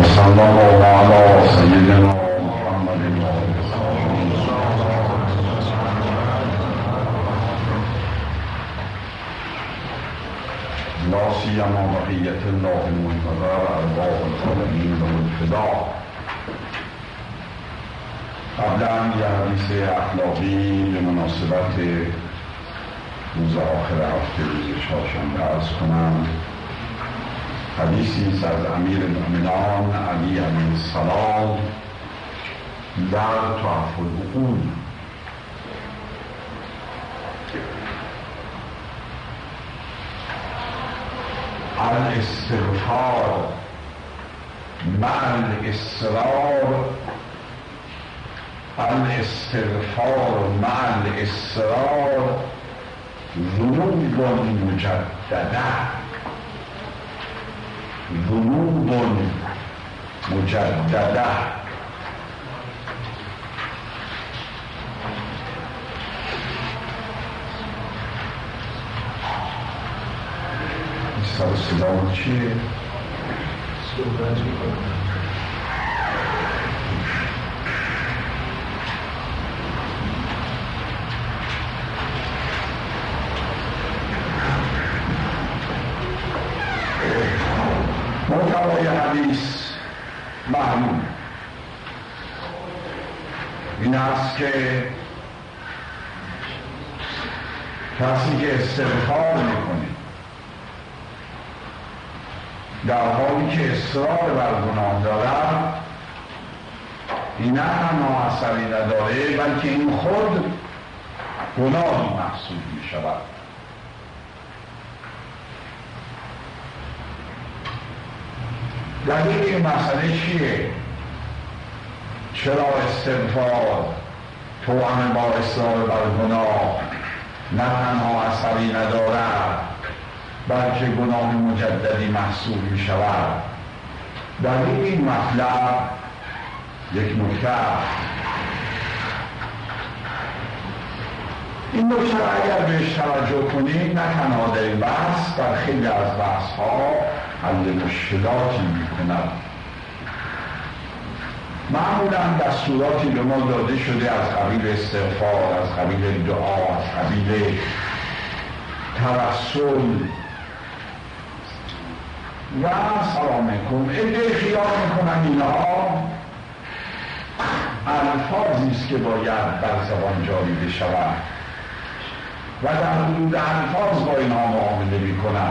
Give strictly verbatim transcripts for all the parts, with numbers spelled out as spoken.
صلی الله علی سیدنا محمد. لا سیما بقیت الله المنتظر ارواح العالمین و الفدا. قبلا یه حدیث اخلاقی به مناسبت روز آخر هفته روز چهارشنبه عرض کنم. حدیثی است از امیر المؤمنان علی علیه السلام در تحف العقول. الاستغفار مع الاصرار الاستغفار مع الاصرار ذنوب مجدده ذنوب مجدده. سر صدا چیه؟ صحبت میکنم. محتوای حدیث معلوم این است که کسی که استغفار میکنه در حالی که اصرار بر گناه دارد، این نه تنها اثری نداره بلکه این خود گناهی محسوب می شود. دلیل این مسئله چیه؟ چرا استغفار توأم با اصرار بر گناه نه تنها اثری ندارد بلکه گناه مجددی محسوب می شود؟ دلیل این مطلب یک نکته. این نکته اگر بهش توجه کنید نه تنها در این بحث، در خیلی از بحث ها حل مشکلاتی می کند. معمولا دستوراتی به ما داده شده از قبیل استغفار، از قبیل دعا، از قبیل توسل و سلام علیکم. عده خیال میکنن اینها الفاظی است که باید بر زبان جاری بشود و در حدود الفاظ با اینها معامله میکنن.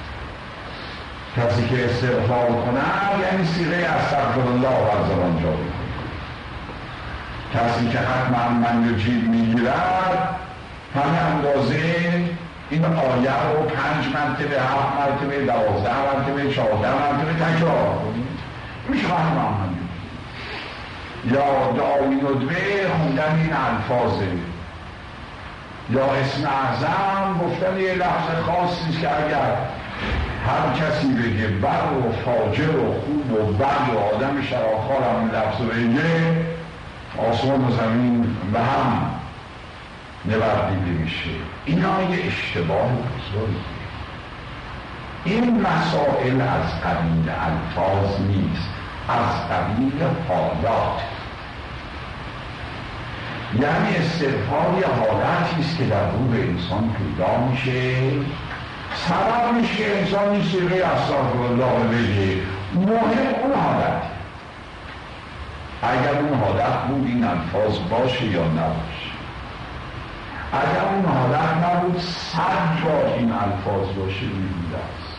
کسی که استغفار کنه یعنی صیغه استغفرالله بر زبان جاری کنه. کسی که حتما من یجیب میگیرد همه اندازه این آیه رو پنج مرتبه، هفت مرتبه، دوازده مرتبه، چهارده مرتبه تکرار کنید، میشه حتما من یجیب. یا دعای ندبه خوندن این الفاظه، یا اسم اعظم گفتن یه لحظه خاصی که اگر هر کسی بگه بر و فاجر و خوب و بد و آدم شراخار هم لفظ بگه آسمان و زمین به هم نوردیده میشه. اینا یه اشتباه بزرگی. این مسائل از قبیل الفاظ نیست، از قبیل حالات. یعنی استغفار یه حالتی است که در روح انسان پیدا میشه، سبب میشه انسانی صیغه استغفرالله بگه. مهم اون حالت، اگر اون حالت بود این الفاظ باشه یا نباشه. اگر اون حالت نبود صد بار این الفاظ باشه میبوده است.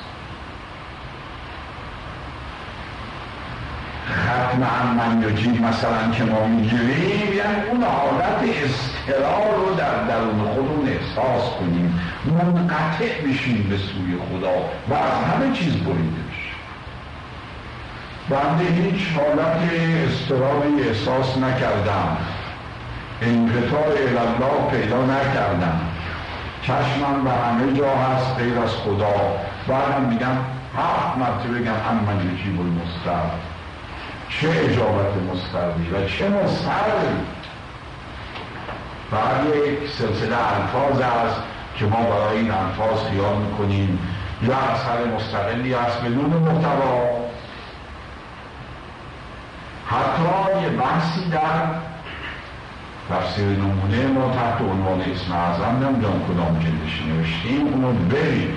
ختم من یجیب مثلا که ما میگیریم یعنی اون حالت اضطرار رو در درون خودمون احساس کنیم، منقطع بشیم به سوی خدا و از همه چیز بریده بشیم. بنده هیچ حالت اضطراری احساس نکردم، انقطاع الله پیدا نکردم، چشمم به همه جا هست غیر از خدا. بعدم میگم هفت مرتبه بگم من یجیب المضطر. چه اجابت مضطری و چه مضطری. بعد یک سلسله الفاظ است که ما برای این الفاظ خیال میکنیم یا اثر مستقلی است بدون محتوا حتی یه بحثی در تفسیر نمونه ما تحت عنوان اسم اعظم نمیدونم کدام جلدش نوشتیم، اونو بریم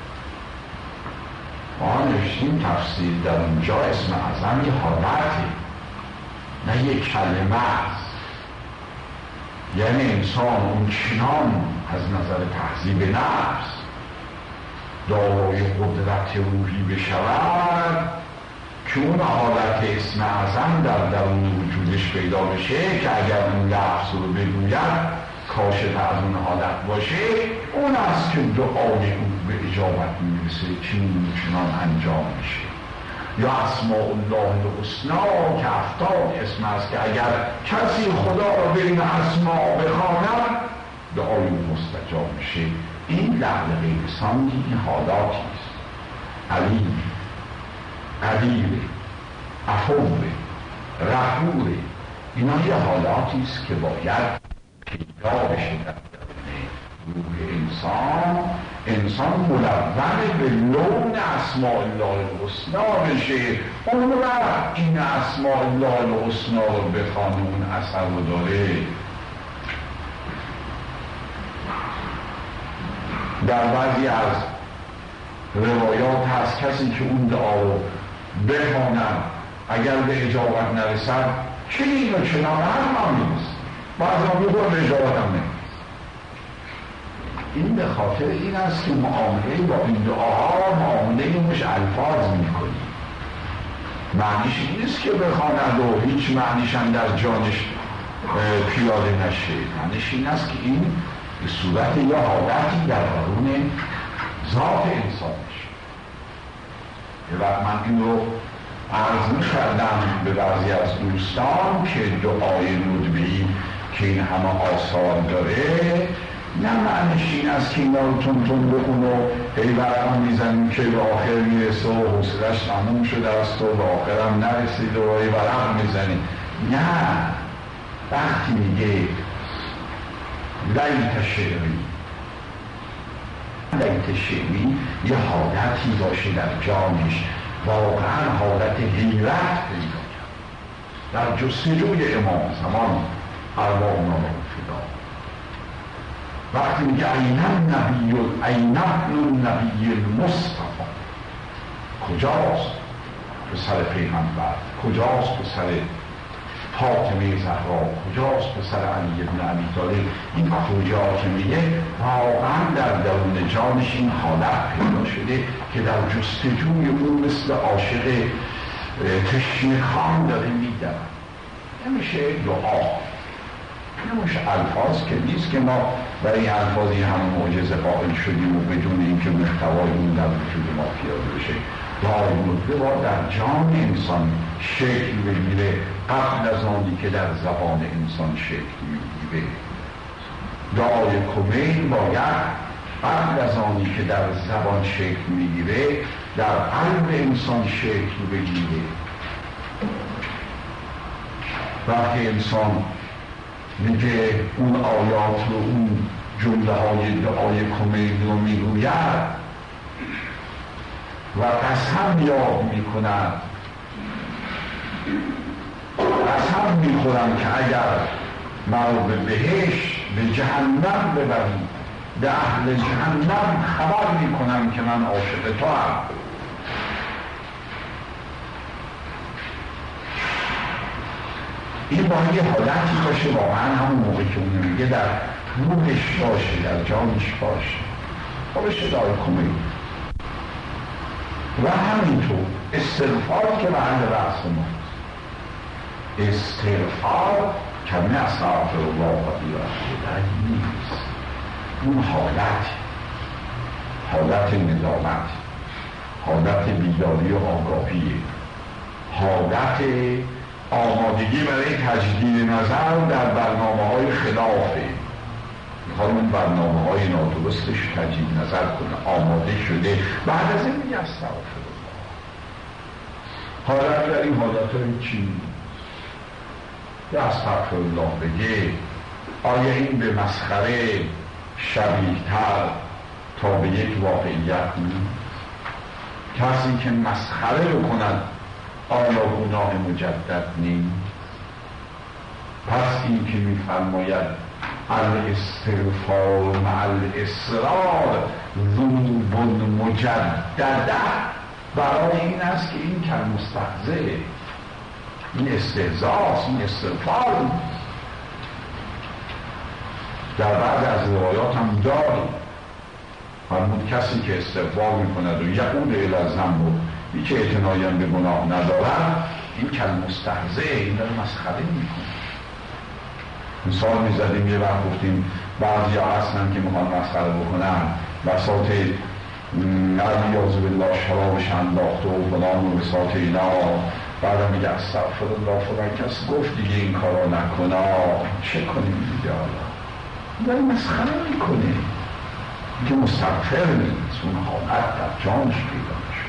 ما نوشتیم تفسیر در اونجا اسم اعظم یه حالتی نه یه کلمه است. یعنی انسان اون چنان از نظر تهذیب نفس دارای قدرت روحی بشود که اون حالت اسم اعظم در درون وجودش پیدا بشه که اگر اون لفظ رو بگوید کاشف از اون حالت باشه، اون است که دعای او به اجابت میرسه، چنین چنان انجام میشه. یا اسماء الله الحسنی که هفتاد اسم است که اگر کسی خدا رو به این اسماء بخواند دعای او مستجاب میشه. این لعل غیرسان این حالاتی است. علیم، قدیر، عفو، غفور، اینا یه حالاتی است که باید پیدا بشه در روح انسان. انسان ملون به لون اسماء الله الحسنی بشه، اون وقت این اسماء الله الحسنی رو بخوان اون اثر رو داره. در بعضی از روایات هست کسی که اون دعا رو بخوانم اگر به اجابت نرسد چنین و چنان هم نیست، بعضی هم میگوید به اجابت هم نیست. این به خاطر این است که معامله با این دعاها معامله مش الفاظ میکنی، معنیش این نیست که بخواند و هیچ معنیش هم در جانش پیاده نشه. معنیش این است که این به صورت یا حالتی در درون ذات انسانش. یه وقت من این رو عرض می‌کردم به بعضی از دوستان که دعای ندبی که این همه آثار داره نه معنیش این است که اینا رو تون تون بکن و هی برقم میزنیم که به آخر میرسه و حسلش تموم شده است و به آخرم نرسید و هی برقم میزنیم. نه، وقتی میگه لیت شعری، لیت شعری یه حالتی باشه در جانش واقعا حالت حیرت پیدا کرد در جستجوی امام زمان ارواحنا فدا. وقتی میگه این النبی این ابن النبی المصطفی، کجاست پسر پیغمبر، کجاست پسر فاطمه زهرا، کجاست پسر علی ابن ابی طالب. این کجا که میگه واقعا در درون جانش این حالت پیدا شده که در جستجوی اون مثل عاشق تشنه‌کام داره میدود. نمیشه دعا، نمیشه الفاظ که نیست که ما برای الفاظی همه معجزه قائل شدیم و بدون اینکه محتوای اون در وجود ما پیاده بشه. دعای ندبه با در جان انسان شکل بگیره قبل از آنی که در زبان انسان شکل میگیره. دعای کمیل باید قبل از آنی که در زبان شکل میگیره در قلب انسان شکل بگیره. وقتی انسان میگه اون آیات رو، اون جمله های دعای کمیل رو میگوید و قسم یاد میکند، قسم میخورم که اگر مرا به بهشت به جهنم ببرید به اهل جهنم خبر میکنم که من عاشق تو هم. این باید یه حالتی باشه واقعا همون موقع که اون میگه در روحش باشه، در جانش باشه. باشه دعای کمیل. و همینطور استغفار که محل بحث ماست. استغفار کمی استغفر الله و بیرحمه نیست. اون حالت حالت ندامت، حالت بیداری و آگاهی، حالت آمادگی برای تجدید نظر در برنامه های خلافه. میخواد اون برنامه های نادرستش تجدید نظر کنه، آماده شده. بعد از این میگه استغفر الله. حالت در این حالت های چی نیست؟ یا استغفر الله بگه آیا این به مسخره شبیه تر تا به یک واقعیت نیست؟ کسی که مسخره رو کند آیا گناه مجدد نیست؟ پس این که می‌فرماید الاستغفار مع الاصرار ذنوب مجدده، برای این است که این کلمه مستهزئ، این استهزاست، این استغفار. در بعض از روایات هم داریم فرمود کسی که استغفار میکند و یعود الی الذنب و هیچ اعتنایی به گناه ندارد، این کلمه مستهزئ، این داره مسخره میکنه. مثال میزدیم یه وقت گفتیم بعضی ها هستن که میخوان مسخره بکنن بساط علیاذ بالله شرابش انداخته و فلان و بساط اینا، بعد میگه استغفرالله فلان کس گفت دیگه این کارا نکنه، چه کنیم دیگه؟ حالا داره مسخره میکنه که مستغفر نیست، اون حالت در جانش پیدا میشه.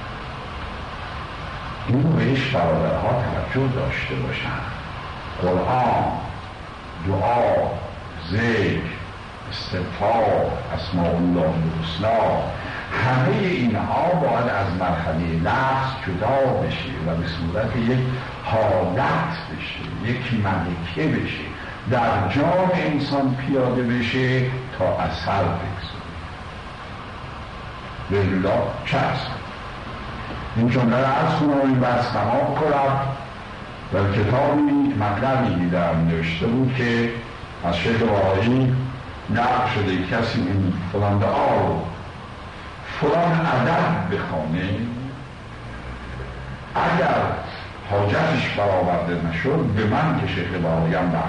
اینو بهش برادرها توجه داشته باشن. قرآن، دعا، ذکر، استغفار، اسماء الله الحسنی، همه اینها باید از مرحله لفظ جدا بشه و به صورت یک حالت بشه، یک ملکه بشه، در جان انسان پیاده بشه تا اثر بگذاره. بالله چست این جمله را عرض کنم و این بحث تمام کنم. در کتابی مطلبی دیدم نوشته بود که از شیخ بهایی نقل شده کسی این فلان دعا رو فلان ادب بخونه، اگر حاجتش برآورده نشد به من که شیخ بهاییم بعد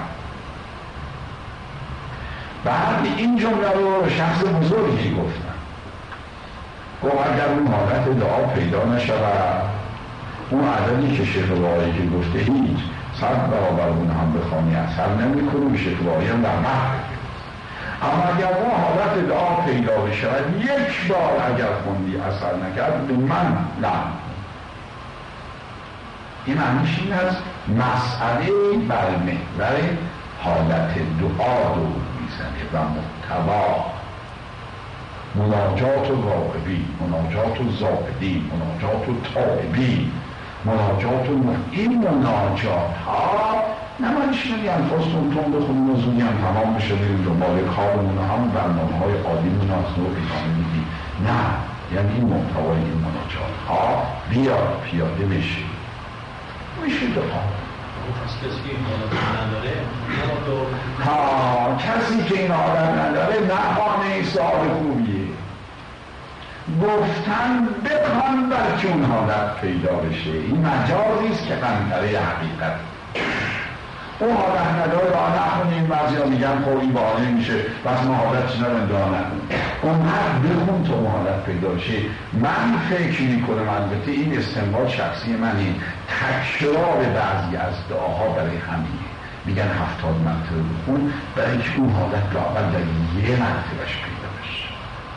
بعد این جمله رو به شخص بزرگی گفتن، گفت اگر اون حالت دعا پیدا نشود، اون عددی که شیخ بهایی که گفته هیچ صد برابر اون هم بخوانی اثر نمیکنه، شیخ بهایی هم در محل. اما اگر اون حالت دعا پیدا بشود یک بار اگر خوندی اثر نکرد به من لعن. این معنیش این است مسئله بر محور حالت دعا دور میزنه و محتوا مناجات و راغبین، مناجات و زاهدین، مناجات و تائبین، مناجات و مح... این مناجات ها نمانش نمی انفاستون تون بخونیم و زودی هم تمام بشه بریم دنبال کارمون و همون برنامه های عادیمون از نوع ادامه میدیم. نه، یعنی این محتوای این مناجات ها بیاد پیاده بشه میشه دعا. کسی که این حالت نداره ها کسی که این حالت نداره نخوانه سوال خوبیه، گفتن بخوان بلکه اون حالت پیدا بشه. این مجازیست که قنطره حقیقت. اون حالت نداره را نخونیم، بعضی ها میگن خب این باحاله میشه بس ما حالت چیزا رو انجام نکنیم. اونقدر بخون تا اون حالت پیدا بشه. من فکر میکنم البته این استنباط شخصی من، این تکرار بعضی از دعاها برای همینه، میگن هفتاد مرتبه بخون برای اینکه اون حالت لااقل در یه مرتبهش پیدا بشه.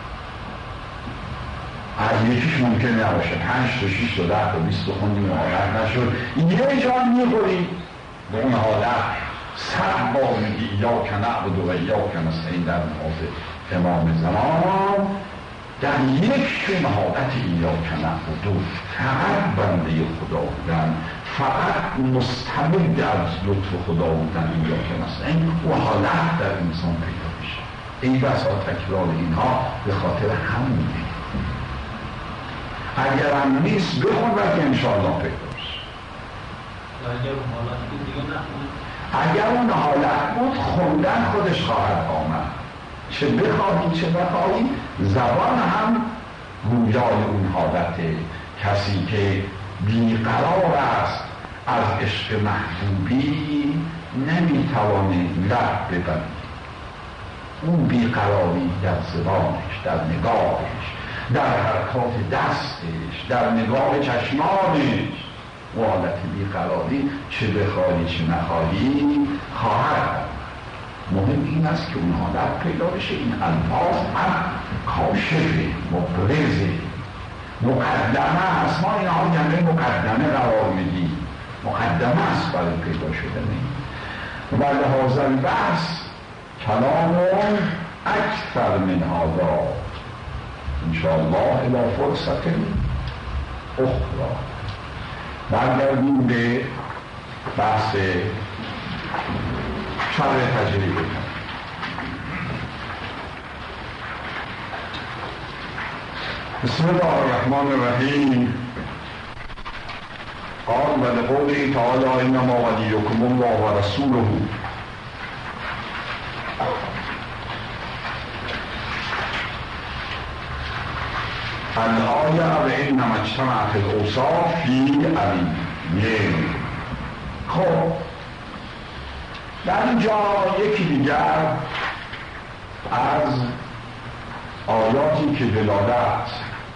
از یکیش ممکن نباشه پنج تا شیش تا ده تا بیست تا خوندیم حالت نشد، یه جا میخوری به اون حالت صد بار میگی یا که نعبد و یا که نستعین در نماز امام زمان، در یک حالت یا که نعبد و فقط بنده خدا بودن، فقط مستمد از لطف خدا بودن یا که نستعین، و حالت در انسان پیدا میشه. این بسا تکرار اینها به خاطر همونه. اگر هم نیست بخون و که انشاءالله پیدا بشه. اگر اون حالت بود دیگه نخون. اگر اون حالت بود خوندن خودش خواهد آمد، چه بخواهی چه بخواهی زبان هم گویای اون حالته. کسی که بیقرار است از عشق محبوبی نمیتوانه لب ببندی. اون بیقراری در زبانش، در نگاهش، در حرکات دستش، در نگاه چشمانش، و حالت بیقراری چه بخواهی چه نخواهی خواهد. مهم این است که اون حالت پیدا بشه. این الفاظ هم کاشفه، مبرزه، مقدمه است. ما اینها یعنی مقدمه قرار میدیم، مقدمه است برای پیدا شدن. و لحاظ البحث کلام اکثر من هذا انشاءالله الى فرصت اخرى. برگردیم به بحث شرح تجربه. بسم الله الرحمن الرحیم. قال و لقوله تعالی انما ولیکم الله و رسوله الآیه و انما اجتمعت الاوصاف فی علیه. خب در اینجا یکی دیگر از آیاتی که دلالت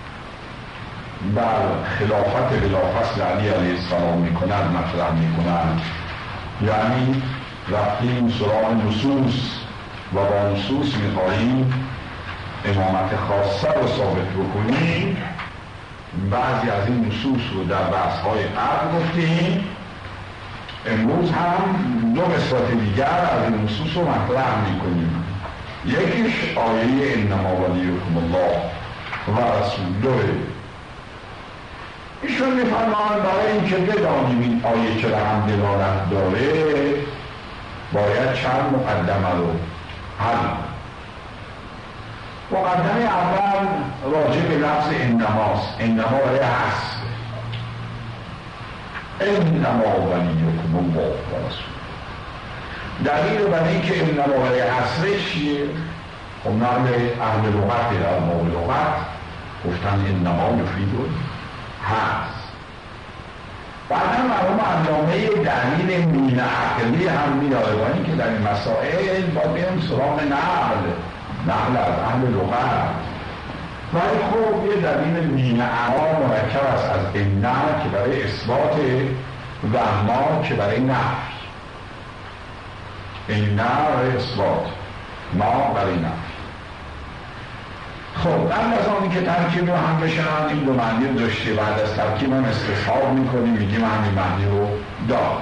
بر خلافت بلافصل علی علیه السلام میکنند مطرح میکنند، یعنی رفتیم سراغ نصوص و با نصوص میخواهیم امامت خاصه رو ثابت بکنیم. بعضی از این نصوص رو در بحث‌های قبل گفتیم، امروز هم دو قسمت دیگر از این نصوص رو مطرح میکنیم. یکیش آیه انما ولیکم الله و رسوله. ایشون میفرمایند برای اینکه بدانیم این آیه چرا هم دلالت داره باید چند مقدمه رو حل. مقدمه اول راجع به لفظ انماست. انما برای هست. انما ولیکم الله و رسوله. دلیل برای اینکه انما برای هستش چیه؟ خب نقل اهل لغت در مورد لغت گفتن انما یفیدون هست. بعد هم مرحوم علامه دلیل مین عقلی هم میاره با اینکه در این مسائل باید بریم سراغ نقل نقل از اهل لغت، ولی خب یه دلیل مین عقل مرکب است از انما که برای اثبات و ما که برای نفی. انما برای اثبات، ما برای نفی. خب قبل از آنی که ترکیب رو هم بشن این دو معنی رو داشته، بعد از ترکیب هم استصحاب میکنیم میگیم همین معنی رو دار.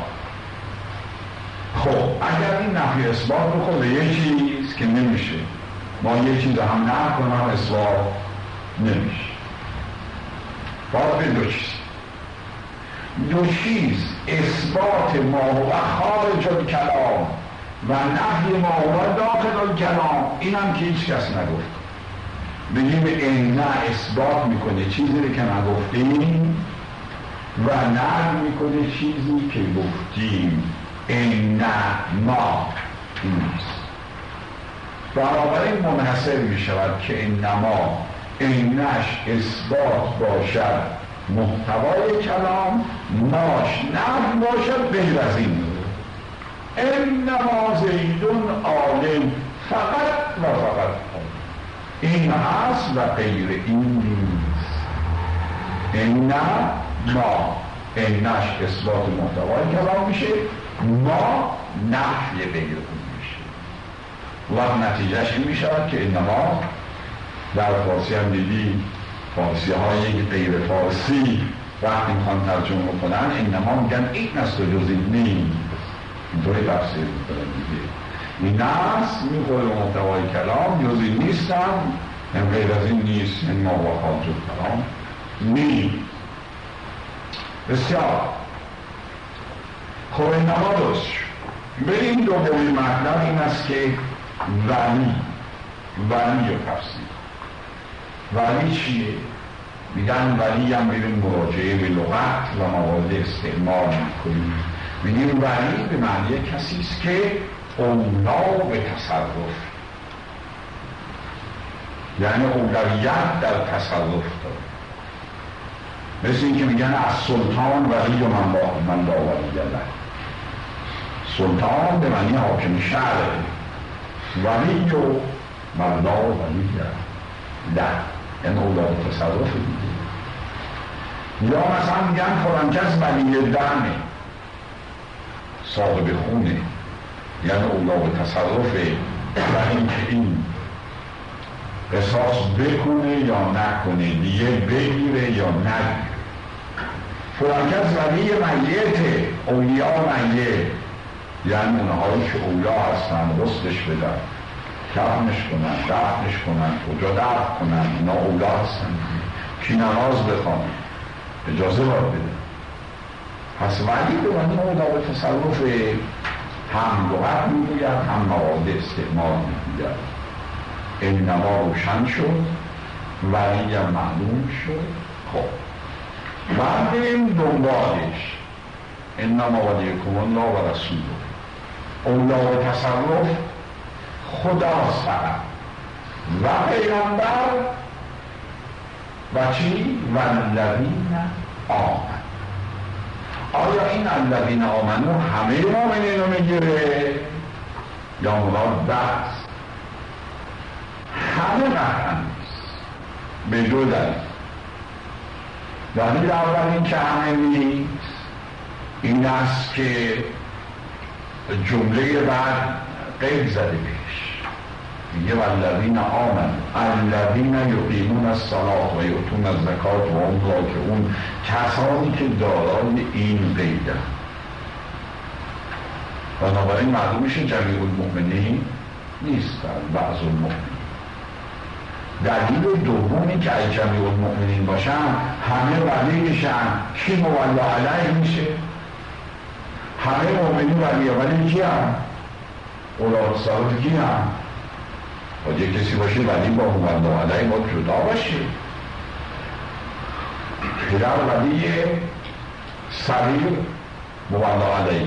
خب اگر این نفی اثبات بخوره یه چیز که نمیشه، ما یه چیز هم نه کنم هم اثبات نمیشه. باید به دو چیز دو چیز اثبات ما و خارج الکلام و نفی ما و داخل الکلام. این هم که هیچ کس نگفت. بگیم این نه اثبات میکنه چیزی رو که نگفتیم و نفی میکنه چیزی که گفتیم. این نه ما نیست. بنابراین منحصر میشود که انما اینش اثبات باشد محتوای کلام، ماش نفی باشد غیر از این. انما زیدون عالم فقط و فقط این هست و غیر این نیست. این نه ما اینش اثبات محتوای کلام میشه، ما نفی غیر اون میشه. و نتیجهش این میشود که انما در فارسی هم دیدی فارسی های غیر فارسی وقتی میخوان ترجمه کنن انما میگن این است و جز این نیست. اینطوری تفسیر میکنن دیگه. این است میخوره محتوای کلام، جز این نیستم، این غیر از این نیست، این ما و خارج کلام نیست. بسیار خب انما درست شد. بریم دومی مطلب این است که ولی ولی رو تفسیر. ولی چیه؟ میگن ولی هم بریم مراجعه به لغت و موارد استعمال میکنیم. میگیم ولی به معنی کسی است که اولا به تصرف، یعنی اولویت در تصرف داره. مثل این که میگن از سلطان ولی و من با من با ولی الله. سلطان به معنی حاکم شهر، ولی و من با ولی الله، یعنی اولاد تصرف دیگه. یا مثلا میگن فلان کس ولی دمه، صاحب خونه، یعنی اولاد تصرفه، و اینکه این قصاص بکنه یا نکنه، دیگه بگیره یا نگیره. فلان کس ولی میته، اولیاء میت، یعنی اونهایی که اولیاء هستن رستش بدن، کفنش کنن، دفنش کنن، کجا دفن کنن، اونا اولیاء هستن. کی نماز بخوان اجازه باید بده. پس ولی قرآنی آداب تصرف هم لغت میگوید هم مواد استعمال میگوید. انما روشن شد، ولی هم معلوم شد. خب بعد این دنبالش انما ولیکم الله و رسوله، اولا و تصرف خداست فقط و پیغمبر و چی؟ و الذین آمنوا. آیا این الذین آمنوا همه مؤمنین رو میگیره یا مراد بعض؟ همه قطعا نیست، به دو دلیل. دلیل اول این که همه نیست این است که جمله بعد قید زده بهش، میگه والذین آمنوا الذین یقیمون الصلاة و یؤتون الزکات و هم راکعون، کسانی که دارای این قیدن. بنابراین معلوم میشه جمیع المؤمنین نیست، بعض المؤمنین. دلیل دومی که ای جمیع المؤمنین باشن همه ولی میشن، کی مولا علیه میشه؟ همه مؤمنین ولی ولی کی هم؟ اولاد صالح کی هم؟ و یه کسی باشه ولی با مولا علیه باید جدا باشه. پدر ولی صغیر مولا علیه،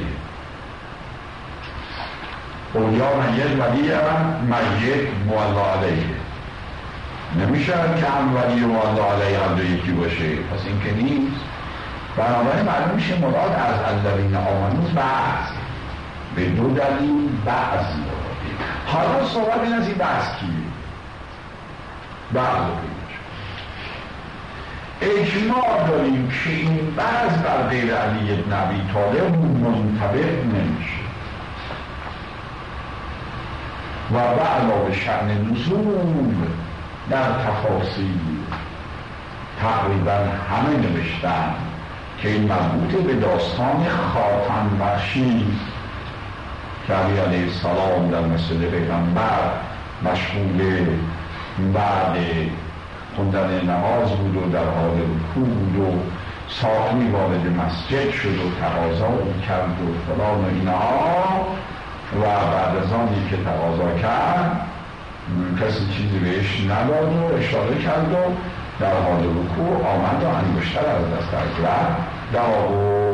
اولیا میت ولی هم میت مولا علیه. نمیشه که هم ولی مولا علیه هم دو یکی باشه، پس این که نیست. بنابراین معلوم میشه مراد از الذین آمنوا بعض، به دو دلیل بعض مراده. حالا صحبت این از این بعض کیه؟ بعض رو پیدا شد. اجماع داریم که این بعض بر غیر علی بن ابی طالب منطبق نمیشه و علاوه شأن نزول در تفاصیل تقریبا همه نوشتن که این مربوط به داستان خاتم بخشی که علی علیه السلام در مسجد پیغمبر مشغول بعد خوندن نماز بود و در حال رکوع بود و ساقی وارد مسجد شد و تقاضا کرد و فلان و اینها، و بعد از آنی که تقاضا کرد کسی چیزی بهش نداد و اشاره کرد و در حال رکوع آمد و انگشتر از دست گرفت داد.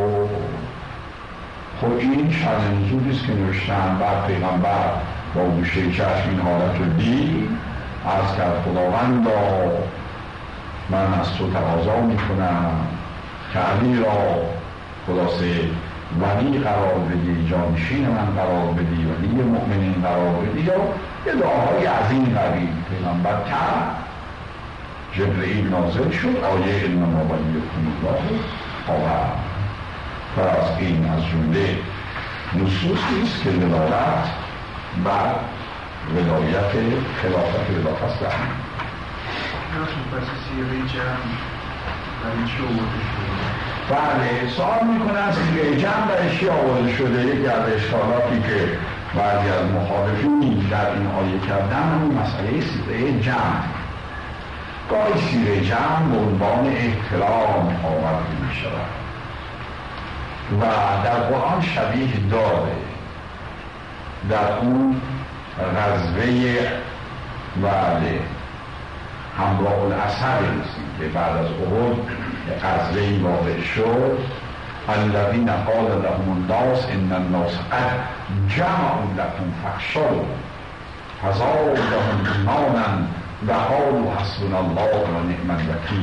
خب این شأن نزولیست که نوشتن. بعد پیغمبر با گوشه چشم این حالت رو دید، عرض کرد خداوندا من از تو تقاضا میکنم که علی را خلاصه ولی قرار بدی، جانشین من قرار بدی، ولی مؤمنین قرار بدی، یا یه دعاهای از این قبیل پیغمبر کرد. جبرئیل نازل شد، آیه انما ولیکم الله آورد. پس این از جمله نصوصی است که دلالت بر ولایت خلافت ولایت است. پس سیغه جمع برای چه آورده شده؟ بله، سوال میکنن سیغه جمع برای چی آورده شده. یکی از اشکالاتی که بعضی از مخالفین در این آیه کردن همون مسئله سیغه جمع. گاهی سیغه جمع به عنوان احترام آورده می شود و در قرآن شبیه داره. در اون غزوه وعده همراه الاسد رسید که بعد از احد غزوه‌ای واقع شد. الذین قال لهم الناس ان الناس قد جمعوا لكم فاخشوهم فزادهم ایمانا و قالوا حسبنا الله و نعم الوکیل.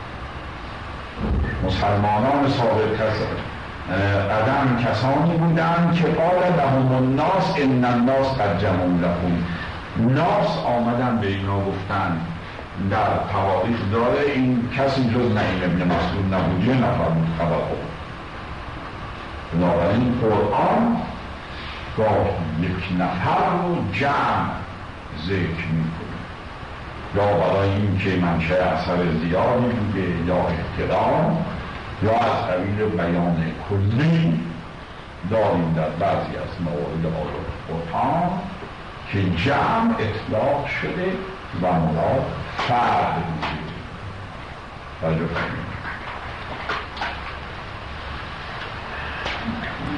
مسلمانان سابق قدم کسانی بودند که قال لهم الناس ان الناس قد جمعوا لكم. ناس آمدن به اینا گفتن، در تواریخ داره این کسی جز نعیم ابن مسعود نبود، یه نفر بود خبر خود. بنابراین قرآن گاه یک نفر رو جمع ذکر میکنه، یا برای این که منشأ اثر زیادی بوده، یا احترام، یا از قبیل بیان کلی. داریم در بعضی از موارد آیات قرآن که جمع اطلاق شده و مراد فرد بوده. توجه کنید.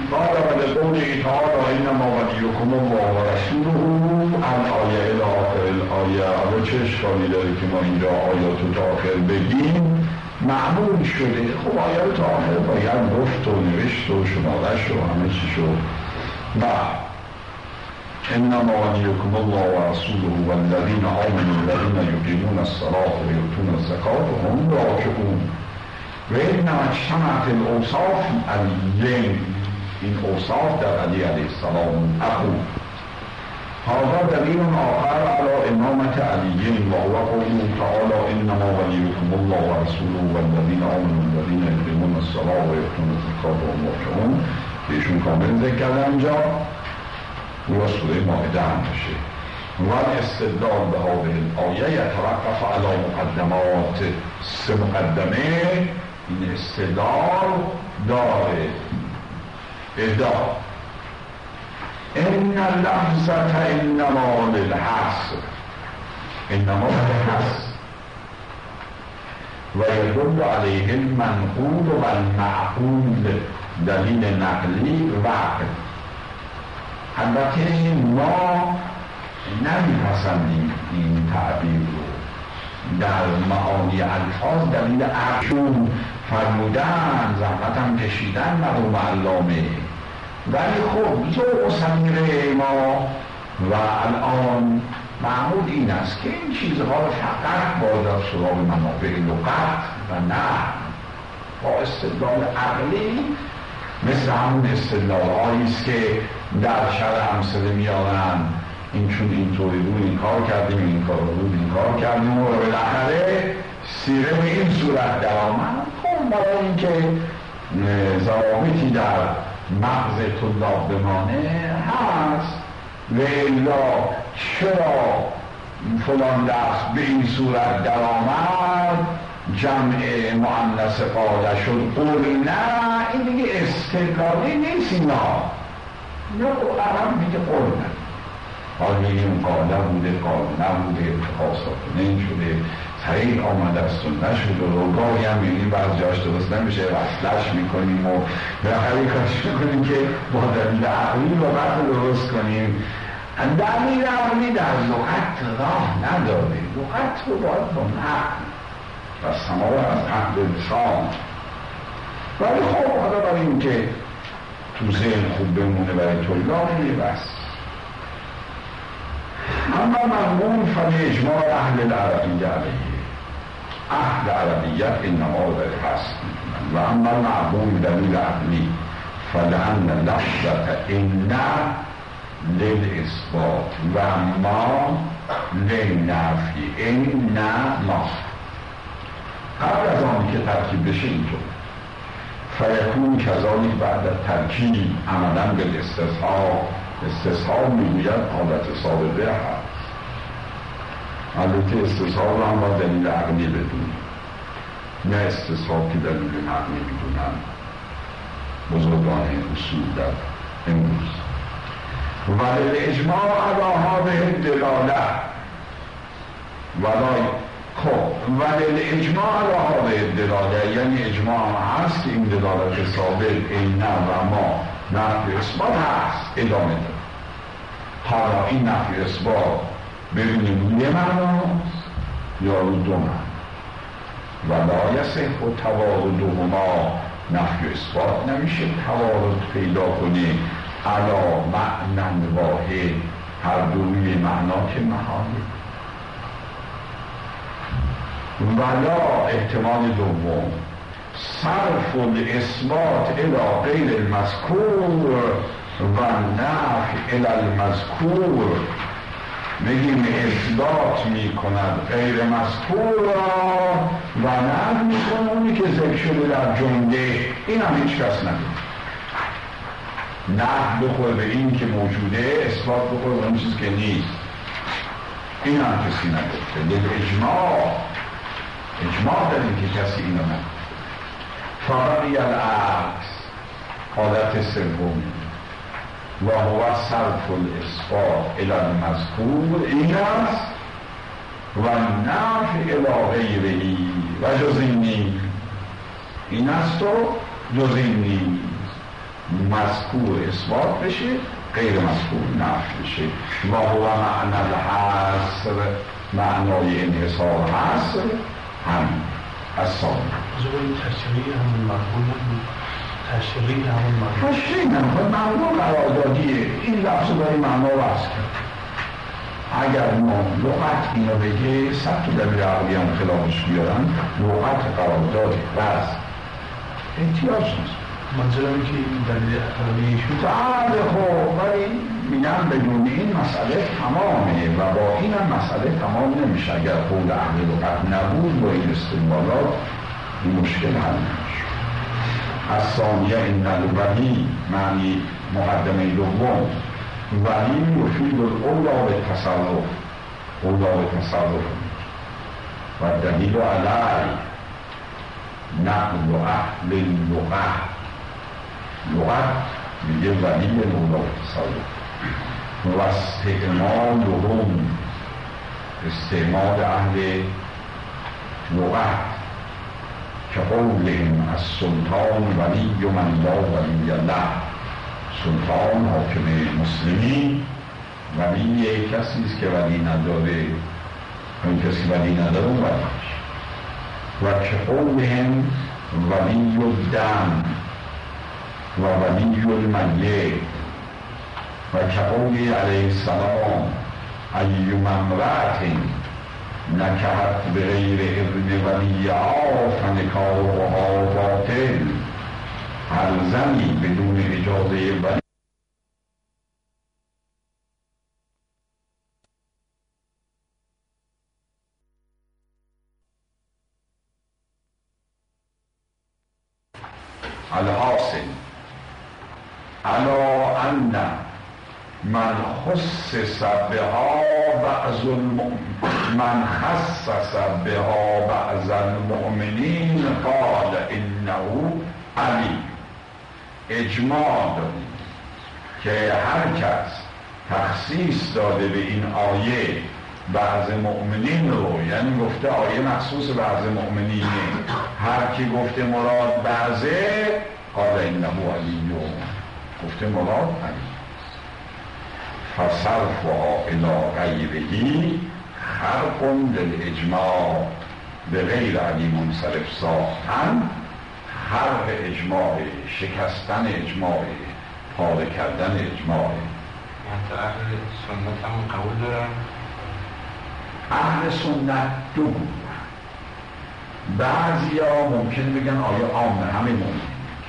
قال ولقوله تعالى انما وليكم الله و رسوله الآیه الی آخر الآیه. حالا چه اشکالی داره که ما اینجا آیات رو تا آخر بگیم؟ معمول شده. خب آیات تا آخر باید گفت و نوشت و شمارش و همه چی شد. و انما وليكم الله ورسوله والذين آمنوا الذين يقيمون الصلاة ويؤتون الزكاة وهم راكعون و انما اجتمعت الاوصاف علیین. این اوصاف در علی علیه السلام اخو هذا دلیل آخر على امامت علیین و هو قوله تعالی انما وليكم الله ورسوله والذين آمنوا الذين يقيمون الصلاة ويؤتون الزكاة وهم راكعون. بهشون کامل ذکر کرده اینجا و سوره مائده هم بشه. و استدلال به هذه الآیه یتوقف علی مقدمات. سه مقدمه این استدلال داره. ادا ان اللفظة انما للحصر. انما للحصر و يدل عليه المنقول و المعقول. دلیل نقلی و عقل. البته ما نمیپسندیم این تعبیر رو. در معانی الفاظ دلیل عقل فرمودن، زحمت هم کشیدن مرحوم علامه. ولی خب ذوق و سمیره ما و الان معمول این است که این چیزها رو فقط با در سراغ منابع لغت و نه با استدلال عقلی، مثل همون استدلال هایی است که در شرع امثله میارن این چون اینطوری بود این کار کردیم، این کار بود این کار کردیم و بالاخره سیره به این صورت در آمد. خب برای اینکه ضوابطی در مغز طلاب بمانه هست و الا چرا فلان درس به این صورت در آمد، جمع مؤنث قاله شد قلنا، این دیگه استدلالی نیست. اینا یا عرب میگه قلنا، حال میگیم قاله بوده قاله نبوده، اتخاصات نشده، صحیح آمده است و نشده و گاهی هم میگیم بعض جاش درست نمیشه وصلش میکنیم و بالاخره کارش میکنیم که با دلیل عقلی لغت درست کنیم. دلیل عقلی در لغت راه نداره. لغت رو باید با نقل و سماع از عقل انسان. ولی خب حالا برای این که تو ذهن خوب بمونه برای طلاب میه بس. اما مضمون فالاجماع اهل العربیه علیه. اهل عربیت انما در هست. و اما معمول دلیل عقلی فلان لفظت ان للاثبات و ما للنفی. این نه ما قبل از آن که ترکیب بشه اینطور فیکون کذالک بعد ترکیب عملا به استصحاب. استصحاب میگوید حالت سابقه هست. البته استصحاب هم با دلیل عقلی بدونیم، نه استصحاب که دلیل عقلی میدونن بزرگان اصول در امروز. ولی اجماع علاها به دلاله ولای خب ولی اجماع علاها به دلاله، یعنی اجماع هست که این دلالت ثابت این نه و ما نفی اثبات هست. ادامه داره. حالا این نفی اثبات ببینیم یه معناست یا رو دو معنی. و لا یصح تواردهما، نفی اثبات نمیشه توارد پیدا کنه علا معنی واحد، هر دوی معنا که محاله. ولا احتمال دوم صرف الاثبات الى غیر المذکور و نفی الی المذکور. بگیم اثبات میکند غیر مذکور را و نفی میکنه اونی که ذکر شده در جمله. این هم هیچ کس نداره. نفی بخور به این که موجوده، اثبات بخور به اون چیز که نیست. این هم کسی نداره. لیل اجماع اجماع داریم که کسی اینو نداره. فقط العکس حالت سومی و هو صرف الاثبات الی المذکور این است و نفی الی غیره و جز این نیست. این است و جز این نیست. مذکور اثبات بشه، غیر مذکور نفی بشه. و هو معنی الحصر، معنای انحصار حصر همین الثانی. جواب تشریع همون مقبول نبود، تشریع همون مقبول تشریع نبود، معنا قراردادیه. این لفظ برای معنا وضع کرد. اگر ما لغت اینو بگه صد تا دلیل عقلی هم خلافش بیارن، لغت قراردادی وضع احتیاج نیست. منظورم این که این دلیل عقلی ایشون بله خب، ولی میگم بدون این مسئله تمامه و با این هم مسئله تمام نمیشه. اگر قول اهل لغت نبود با این استدلالات این مشکل حل نمیشه. از ثانیه این الولی معنی مقدمه دوم، ولی یفید الاولا به تصرف، اولا به تصرف و دلیل علی نقل و اهل لغت. لغت میگه ولی اولا به تصرف و استعمال لهم، استعمال اهل لغت که قولهم از سلطان ولی و من لا ولی الله. سلطان حاکم مسلمی ولی کسی است که ولی نداره، اون کسی ولی نداره اون ولیش. و که قولهم ولی الدم و ولی المیت و که قولی علیه السلام ایوم امرأت نکحت بغیر اذن ولیها فنکاحها باطل. هر زنی بدون اجازه ولی الحاصل علا ان من خصص بها بعض المؤمنین من خصص بها بعض المؤمنین قال انه علی. اجماع داریم که هر کس تخصیص داده به این آیه بعض مؤمنین رو، یعنی گفته آیه مخصوص بعض مؤمنینه، هر کی گفته مراد بعضه قال انه علی، گفته مراد علی. فصرفها الی غیره خرق للاجماع، به غیر علی منصرف ساختن خرق اجماع، شکستن اجماع، پاره کردن اجماع. مثلا اهل سنت هم قبول دارن؟ اهل سنت دو گروه. بعضی ها ممکن بگن آیه عامه، همه ممکن.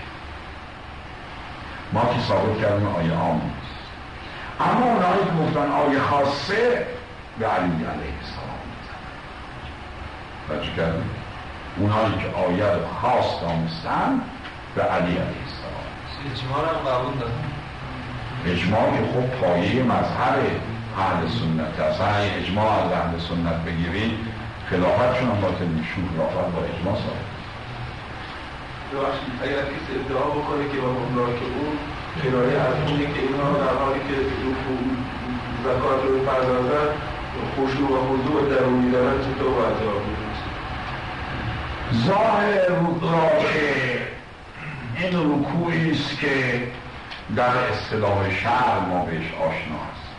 ما که ثابت کردیم آیه عام نیست. اما اونهایی که گفتن آیه خاصه به علی علیه السلام میزنن. بچه کردیم؟ اونهایی که آیه رو خاص دانستن به علی علیه السلام. اجماع رو قبول دارن. اجماع که خب پایه مذهب اهل سنت، اصلا اجماع از اهل سنت بگیرید خلافت هم باطل میشون، خلافت با اجماع ثابت. اگر کسی ادعا بکنه که با اون که اون کنایه از اونه که اینها در حالی که زکات رو پردازن خشوع و خضوع درونی دارن چطور باید جواب بدید؟ ظاهر را که این رکوعی است که در اصطلاح شرع ما بهش آشنا است.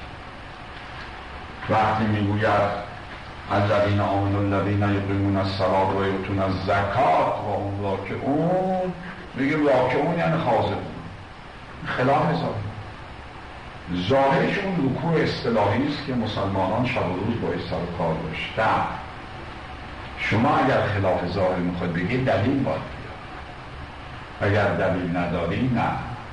وقتی میگوید الذین آمنوا الذین یقیمون الصلاة و یؤتون الزکات و هم راکعون، میگیم راکعون یعنی خاضعون، خلاف ظاهر. ظاهرش اون رکوع اصطلاحی است که مسلمانان شب و روز باید سر و کار داشتن. شما اگر خلاف ظاهر میخواد بگید دلیل باید بیاد، اگر دلیل نداری نه.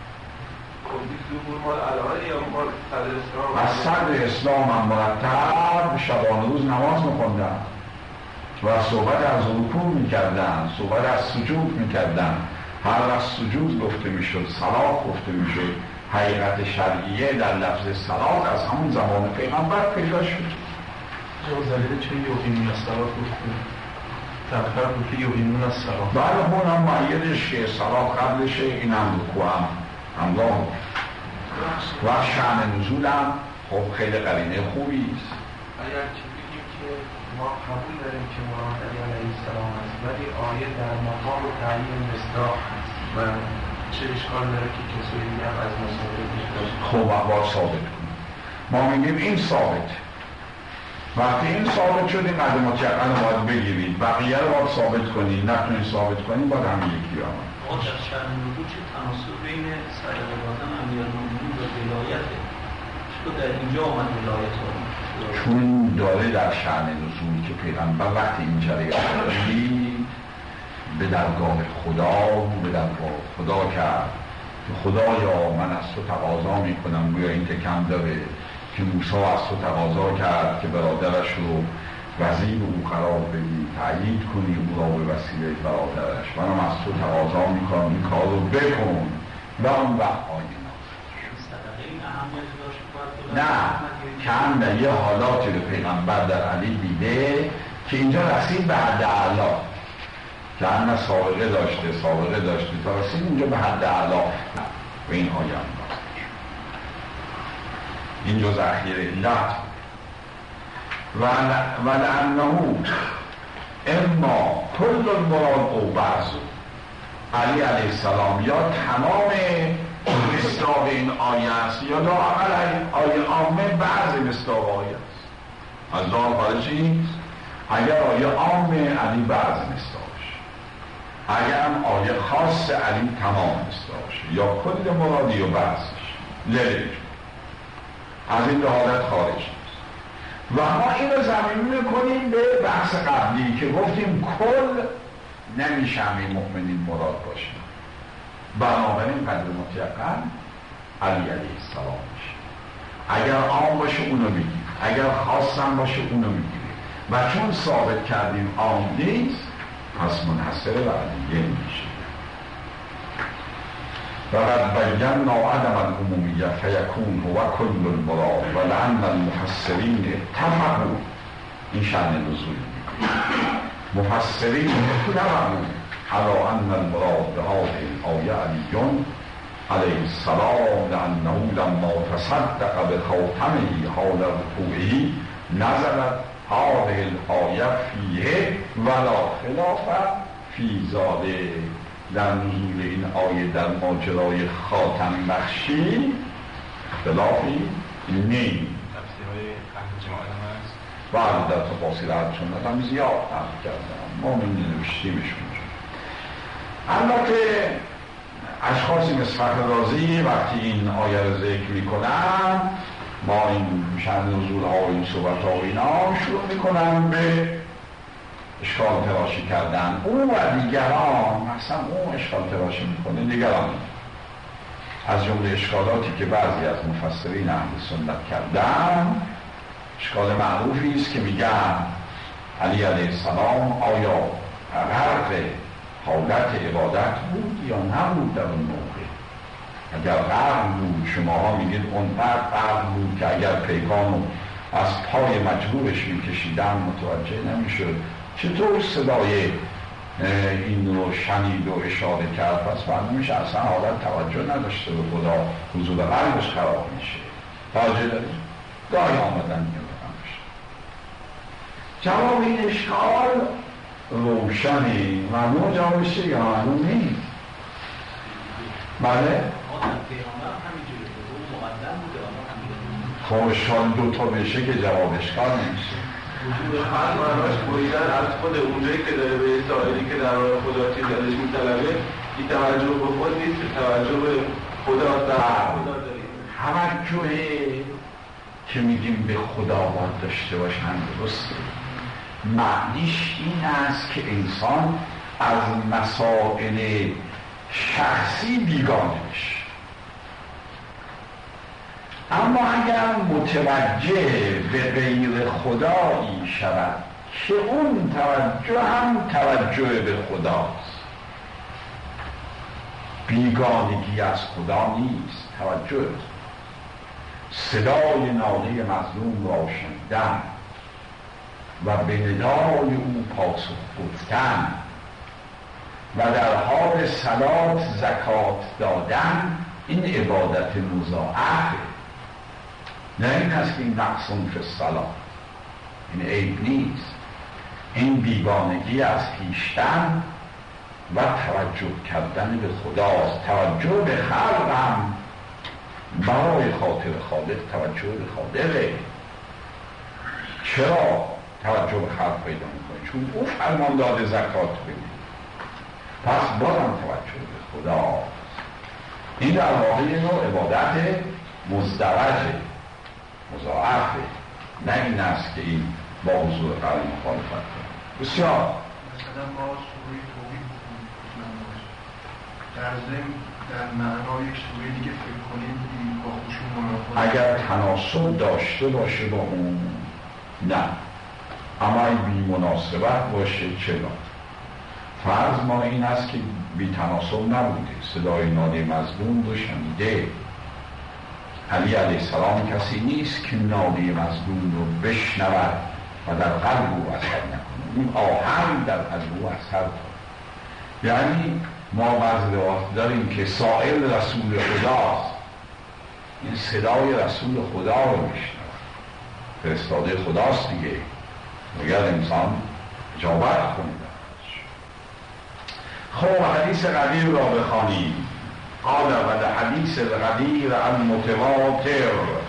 از صدر اسلام هم مرتب شبان روز نماز میخوندن و صحبت از رکوع میکردن، صحبت از سجود میکردن. هر وقت سجود گفته میشد، صلات گفته میشد، حقیقت شرعیه در لفظ صلات از همون زمان پیغمبر پیدا شد. دلیل چه یقیمون الصلاة گفته؟ تقریبا گفته یقیمون الصلاة. بله اون هم معیدش که صلات قبلشه، این هم رکوع هم همراه و شأن نزول هم خب خیلی قرینه خوبی است. اگر چه بگیم که ما قبول داریم که مراد علی علیه السلام است، ولی آیه در مقام تعیین مصداق است و چه اشکال داره که کسایی هم از مسابقه بیشتر؟ خب باید ثابت کنیم. ما میگیم این ثابت. وقتی این ثابت شد این قدر متیقن رو باید بگیرید، بقیه رو باید ثابت کنید، نتونید ثابت کنید باید همین یکی رو آمد. آقا در شأن نزول چه تناسب بین صدقه دادن امیرالمومنین و ولایته؟ چطور در اینجا آمد ولایت آمد؟ چون داره در شأن نزول که پیغمبر وقتی این جریان دید به درگاه خدا به درگاه خدا کرد که خدایا من از تو تقاضا میکنم، گویا این تکم داره که موسی از تو تقاضا کرد که برادرش رو وزیر او قرار بدی، تعیید کنی او را به وسیله برادرش، منم از تو تقاضا میکنم این کار رو بکن و اون وقت آیه نه کم در یه حالاتی رو پیغمبر در علی دیده که اینجا رسید به حد اعلا که همه سابقه داشته سابقه داشته تا رسید اینجا به حد اعلا و این آیه هم این جز اخیر علت و لعنهو اما کل المراد او بعض علی علیه السلام یا تمام مصداق این آیه است یا لااقل این آیه عامه بعض مصداق آیه است از دار خارجی نیست. اگر آیه عامه علی بعض مصداقش، اگر هم آیه خاص علی تمام مصداقش یا کل مرادی و بعضش لیلی از این حالت خارج نیست. و ما این رو زمین میکنیم به بحث قبلی که گفتیم کل نمیشه همه مؤمنین مراد باشیم، بنابراین قدر متیقن علی علیه السلام میشه. اگر عام باشه اونو میگیم، اگر خاصم باشه اونو میگیم و چون ثابت کردیم عام نیست پس منحصر به علیه میشه. وقد بینا عدم العمومیت فیکون هو کل المراد و لعن المفسرین اتفقوا این شأن نزول مفسرین اتفقوا على ان المراد بهذه الآية علي عليه السلام لأنه لما تصدق بخاتمه حال ركوعه نزلت هذه الآية فيه ولا خلاف في ذلك. در نزول این آیه در ماجرای خاتم بخشی اختلافی نیست. تفسیرهای اهل جماعت هم هست بعد در تفاصیل اهل سنت هم زیاد نقل کردم، ما می نوشتیمشون. البته اشخاصی مثل فخر رازی وقتی این آیه رو ذکر میکنن با این شأن نزول ها و این صحبت ها و اینا شروع میکنن به اشکال تراشی کردن. او و دیگران مثلا او اشکال تراشی میکنه، دیگران از جمله اشکالاتی که بعضی از مفسرین اهل سنت کردن اشکال معروفی است که میگن علی علیه السلام آیا غرق حالت عبادت بود یا نبود در اون موقع؟ اگر غرق بود شماها میگید اون غرق بود که اگر پیکانو از پای مجبورش میکشیدن متوجه نمیشد، چطور صدای این رو شنید و اشاره کرد؟ پس معلومش اصلا حالت توجه نداشته به خدا، حضور قلبش خراب میشه. توجه دارید؟ گاهی آمدن میادن میشه. جواب این اشکال روشنی معلوم جوابش یا معلوم نیست. بله؟ خب اشکال دوتا بشه که جواب اشکال نمیشه. وجود هر معناش بریدن از خود اونجایی که داره به سائلی که در راه خدا چیز ازش میطلبه این توجه به خود نیست، توجه به خدا در خدا داریم. توجهی که میگیم به خدا باید داشته باشن درسته، معنیش این است که انسان از مسائل شخصی بیگانه بشه. اما اگر متوجه به غیر خدایی شود که اون توجه هم توجه به خداست، بیگانگی از خدا نیست، توجه صدای ناله مظلوم را شنیدن و به ندای او پاسخ گفتن و در حال صلات زکات دادن این عبادت مضاعفه. نه این هست که این نقصون فی الصلاة، این عیب نیست. این بیگانگی از خویشتن و توجه کردن به خداست. توجه به خلق هم برای خاطر خالق توجه به خالقه. چرا توجه به خلق پیدا میکنه؟ چون او فرمان داده زکات بدید، پس بازم توجه به خدا. این در واقع نوع عبادت مزدوجه، مضاعفه، نه این است که این با حضور قلب مخالفت کنه. بسیار مثلا ما سوره توحید در ضمن در معنای یک سوره دیگه فکر کنیم با خشوع مراقبه اگر تناسب داشته باشه با اون نه، اما این بی مناسبت باشه چرا؟ فرض ما این است که بی تناسب نبوده، صدای ناله مظلوم رو شنیده. علی علیه السلام کسی نیست که ناله مظلوم رو بشنود و در قلب او اثر نکنه، این آهنگ در قلب او اثر کنه. یعنی ما بعض روایات داریم که سائل رسول خداست، این صدای رسول خدا رو میشنود، فرستاده خداست دیگه، مگر انسان اجابت کنه. خب حدیث قدیر را بخوانیم. قال و حدیث قدیر المتواتر.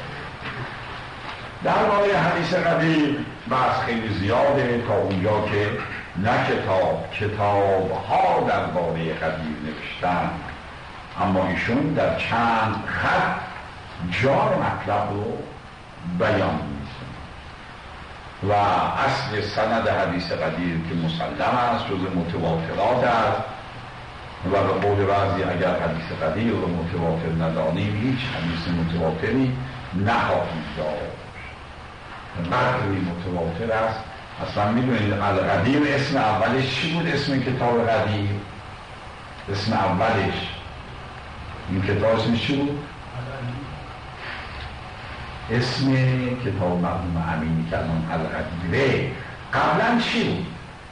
در مورد حدیث قدیر بحث خیلی زیاده تا اونجا که نه کتاب کتاب ها در باره قدیر نوشتن، اما ایشون در چند خط جان مطلب رو بیان می‌کنه و اصل سند حدیث قدیر که مسلم است جز متواترات است و به قول بعضی اگر حدیث قدیر رو متواتر ندانیم هیچ حدیث متواتری نخواهیم داشت. قدری متواتر است. اصلا میدونید القدیر اسم اولش چی بود؟ اسم کتاب قدیر اسم اولش این کتاب اسمش چی بود؟ اسم کتاب مرحوم امینی که الان القدیره قبلا چی بود؟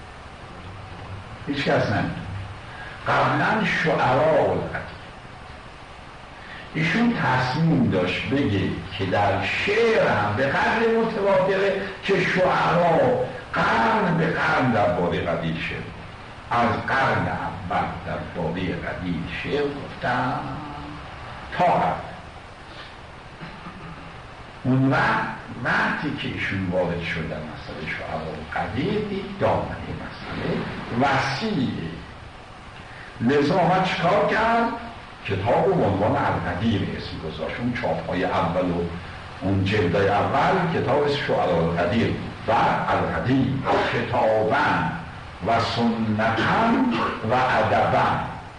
هیچ کس نمیدونه. قبلا شعراء القدیر. ایشون تصمیم داشت بگه که در شعر هم به قدر متواتره که شعرا قرن به قرن در باره قدیر شعر، از قرن اول در باره قدیر شعر گفتن تا قرن. اون وقت وقتی که ایشون وارد شدن مسئله شعرا قدیر دید دامنه مسئله وسیعه، لذا ما چکار کرد؟ کتاب و عنوان القدیر اسم گذاشت. اون چاپ های اول و اون جلدای اول کتاب شعراء القدیر و القدیر کتابن و سنتن و ادبن.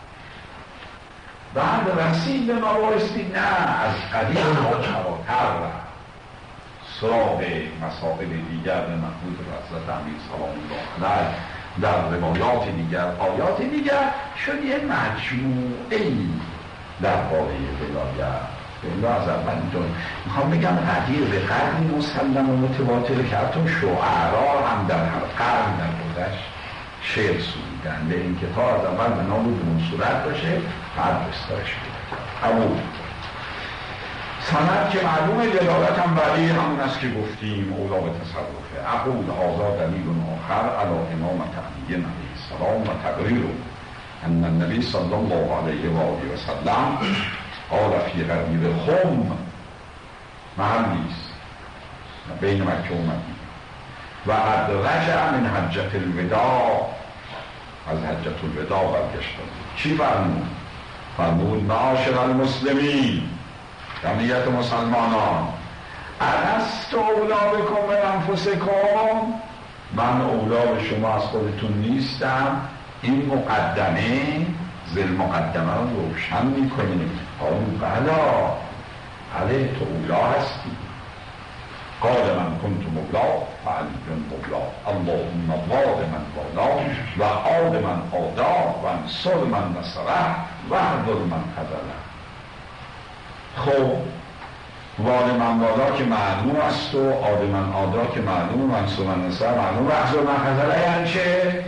بعد رسید به ما بایستی نه از قدیر ما چراتر رفت سراغ مسائل دیگر به محمود رسولت امیر سلام الله علیه در روایات دیگر آیات دیگر شد یه مجموعه‌ای در باره ولایت. بلا از اول اینجا میخوام بگم قدیر به قرنی مسلم و متواتر که حتی شعرا هم در هر قرن در گذشت شعر سرودن به این کتاب از اول به نام به اون صورت باشه بعد بستارش بده. اما سند که معلوم دلالت هم برای همون است که گفتیم اولا به تصرفه. اقول هذا دلیل آخر علی امامت علی علیه السلام و تقریره ان النبی صلی الله علیه و آله و سلم قال فی غریب خم محل نیست بین مکه و مدینه و قد رجع من حجة الوداع، از حجة الوداع برگشت. چی فرمود؟ فرمود معاشر المسلمین، جمعیت مسلمانان، الست اولا بکن من انفسکم، من اولا به شما از خودتون نیستم. این مقدمه زل مقدمه رو روشن میکنه. قالوا بلا علی تو اولا هستی. قال من کنت مولا فعلی مولا اللهم واد من والا و آد من آدا و انصر من نصره و اهدر من خذله. خب واد من والا که معلوم است و آد من آدا که معلوم و انصر من نصره معلوم و اهدر من خذله یعنی چه؟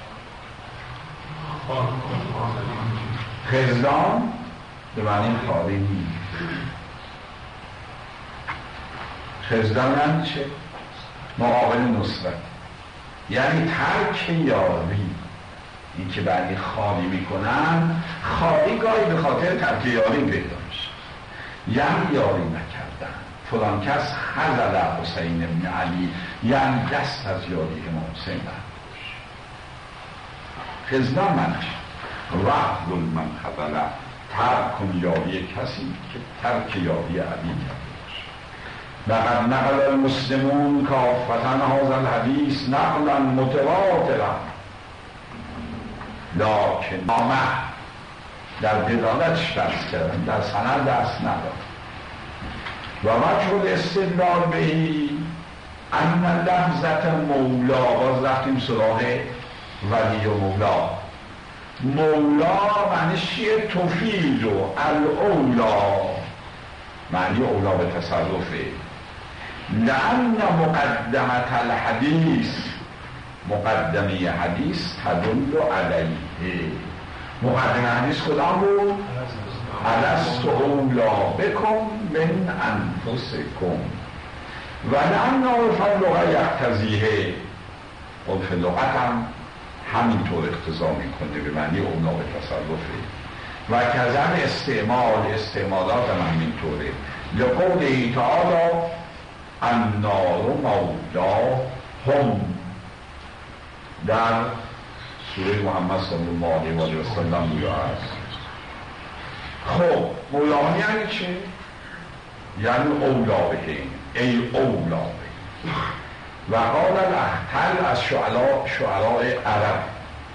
خزدان به معنی خالی نیست. خزدان یعنی چه؟ مقابل نصرت، یعنی ترک یاری. این که بعدی خالی میکنن، خالی گاهی به خاطر ترک یاری پیدا میشه، یعنی یاری نکردن. فلان کس حضر حسین ابن علی، یعنی دست از یاری امام حسین برداشت. خزنان منش رفض من خبره، ترک کن یاری کسی که ترک یاری علی کردش. لقد نقل المسلمون کافتن هذا الحدیث نقلا متواترا لکن نامه در دلالتش دست کردن، در سند دست نداد. و وجه الاستدلال بهی ان لفظت مولا، باز رفتیم سراغ ولی و مولا. مولا معنیش چیه؟ تفید و الاولا، معنی اولا به تصرفه. لأن مقدمت الحدیث، مقدمه حدیث تدل علیه. مقدمه حدیث کدام بود؟ الست اولا بکن من انفسکم. و لأن عرف اللغة یقتضیه، عرف لغت هم همینطور اقتضا میکنه به معنی اولا به تصرفه. و کذن استعمال، استعمالات هم همینطوره. لقوله تعالی النار مولا هم، در سوره محمد صلی الله علیه و سلم بوده است. خب مولا یعنی چه؟ یعنی اولا بهیم، ای اولا بهیم. و قال الاحتل از شعراء شعراء عرب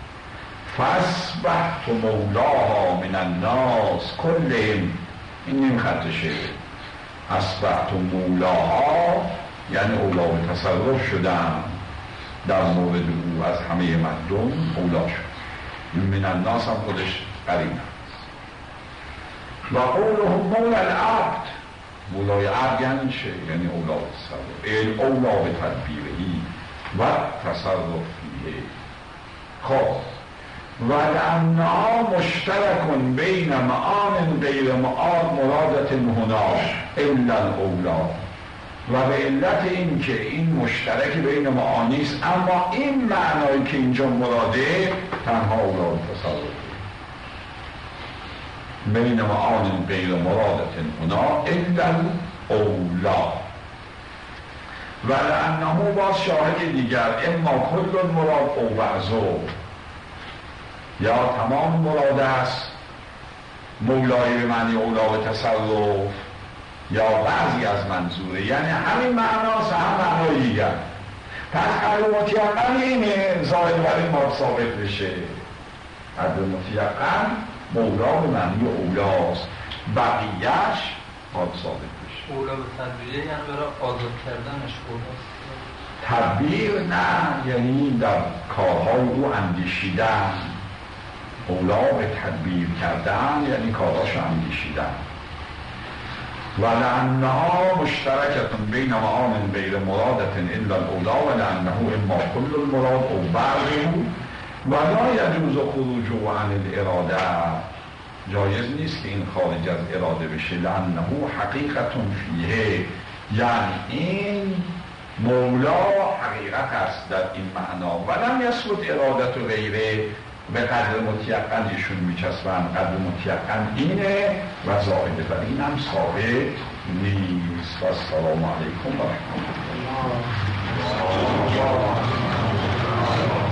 فاصبحت مولاها من الناس کلهم، این نیم خط شعر. اصبحت مولاها یعنی اولا به تصرف شدم در مورد او از همه مردم اولا شد. من الناس هم خودش قرین است. و قولهم مولا العبد، مولای عبد یعنی چه؟ یعنی اولا به تصرف، این اولا به تدبیرهی و تصرفیه. خب و لأنها مشترکن بین معان غیر معان مرادت هنا الا الاولا، و به علت این که این مشترک بین معانی است، اما این معنایی که اینجا مراده تنها اولا به تصرف بین معان غیر مرادت هنا الا الاولا. و لأنه باز شاهد دیگر اما کل مراد او بعضو، یا تمام مراد است مولای به معنی اولا به تصرف، یا بعضی از منظوره، یعنی همین معناست هم معنای دیگر. پس قدر متیقن اینه ظاهر برای ما ثابت بشه. قدر متیقن مولا به معنی اولاست، بقیهش باید ثابت بشه. اولا به تدبیره یعنی برای آزاد کردنش اولاست. تدبیر نه، یعنی در کارهای او اندیشیدن. اولا به تدبیر کردن یعنی کاراشو اندیشیدن. و لأنها مشترکتون بین معان غیر مرادت الا الاولا، و لأنه اما کل المراد او بعضه و لا یجوز خروجه عن الاراده، جایز نیست که این خارج از اراده بشه. لأنه حقیقت فیه، یعنی این مولا حقیقت است در این معنا. و لم یثبت ارادت و غیره، به قدر متیقن ایشون میچسبن، قدر متیقن اینه و زائده بر این هم ثابت نیست. و السلام علیکم و رحمت الله.